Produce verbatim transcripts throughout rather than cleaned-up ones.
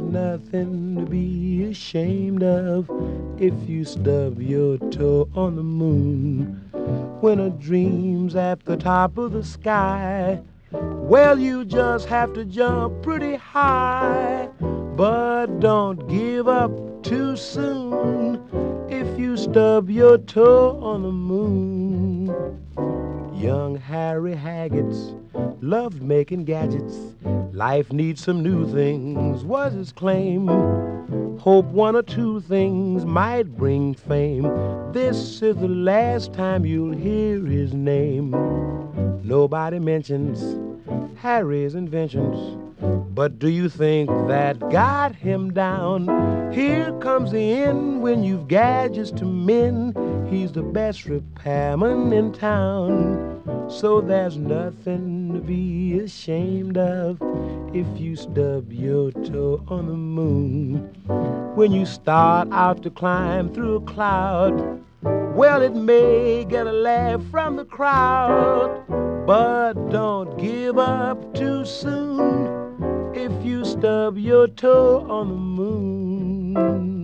nothing to be ashamed of if you stub your toe on the moon. When a dream's at the top of the sky, well, you just have to jump pretty high. But don't give up too soon if you stub your toe on the moon. Young Harry Haggett's loved making gadgets. Life needs some new things, was his claim. Hope one or two things might bring fame. This is the last time you'll hear his name. Nobody mentions Harry's inventions, but do you think that got him down? Here comes the end when you've gadgets to mend. He's the best repairman in town. So there's nothing to be ashamed of if you stub your toe on the moon. When you start out to climb through a cloud, well, it may get a laugh from the crowd, but don't give up too soon if you stub your toe on the moon.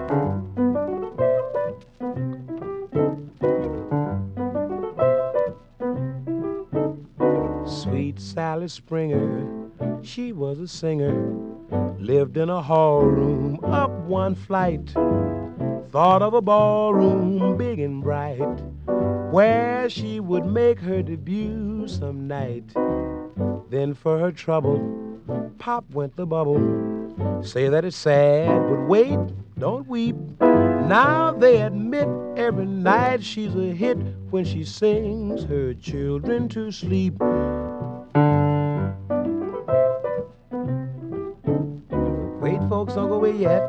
Sweet Sally Springer, she was a singer, lived in a hall room up one flight. Thought of a ballroom big and bright, where she would make her debut some night. Then for her trouble, pop went the bubble. Say that it's sad, but wait, don't weep. Now they admit every night she's a hit when she sings her children to sleep. Wait, folks, don't go away yet.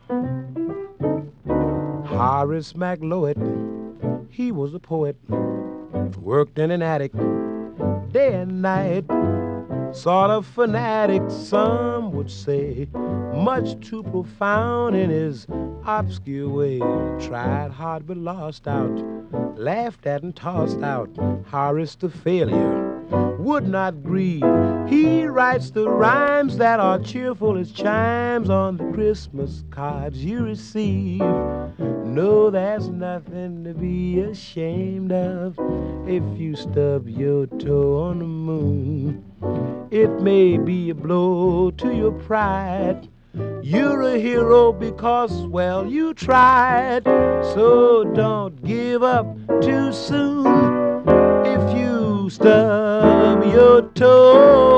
Horace McLoet, he was a poet, worked in an attic day and night. Sort of fanatic, some would say, much too profound in his obscure way. Tried hard but lost out, laughed at and tossed out. Horace the failure would not grieve. He writes the rhymes that are cheerful as chimes on the Christmas cards you receive. No, there's nothing to be ashamed of if you stub your toe on the moon. It may be a blow to your pride. You're a hero because, well, you tried. So don't give up too soon if you stub your toe